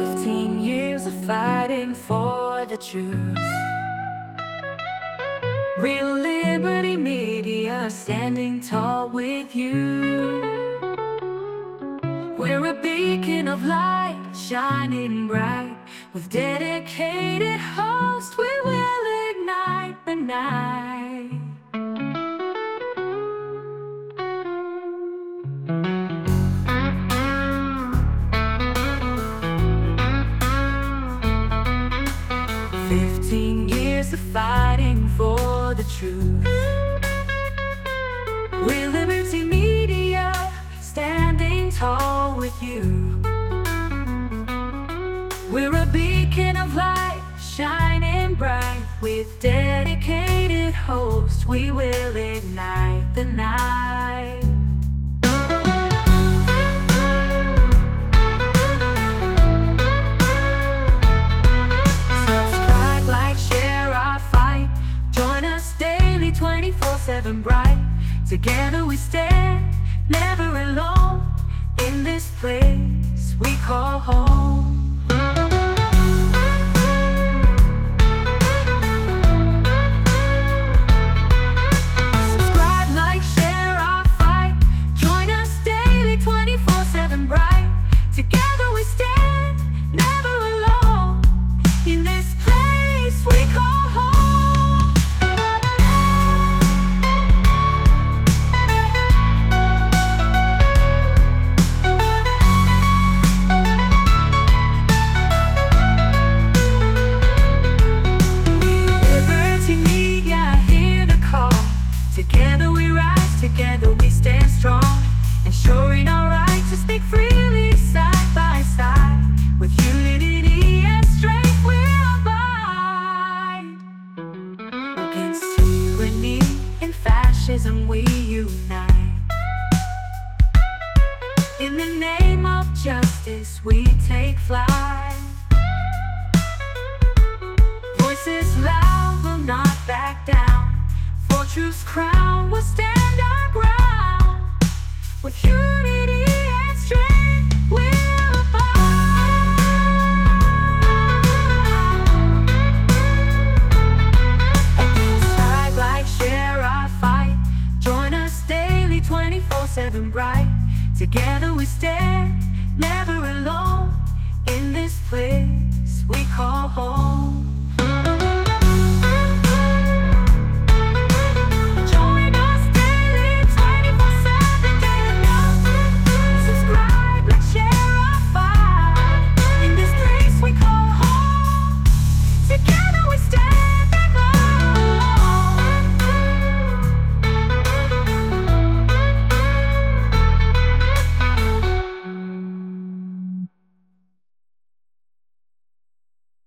15 years of fighting for the truth. Real Liberty Media, standing tall with you. We're a beacon of light, shining bright. With dedicated hosts, we will ignite the night. Years of fighting for the truth. We're Liberty Media, standing tall with you. We're a beacon of light, shining bright. With dedicated hosts, we will ignite the night. Subscribe, like, share our fight. Join us daily, 24/7 bright. Together we stand, never alone. In this place we call home. Subscribe, like, share our fight. Join us daily, 24/7 bright. Together we stand, never alone. In this place we call home. Liberty Media, hear the call. Together we rise, together we stand strong. Ensuring our right to speak freely, side by side. With unity and strength we'll abide. Against tyranny and fascism we unite. In the name of justice we take flight. Voices loud will not back down. For truth's crown we'll stand our ground. With you